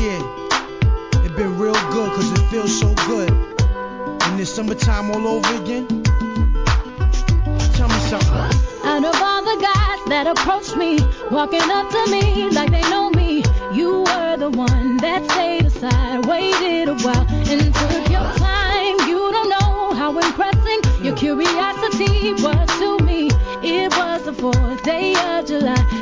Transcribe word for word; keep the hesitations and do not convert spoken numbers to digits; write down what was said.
Yeah, it been real good cause it feels so good. And it's summertime all over again. Tell me something. Out of all the guys that approached me, walking up to me like they know me, you were the one that stayed aside, waited a while, and took your time. You don't know how impressing your curiosity was to me. It was the fourth day of July.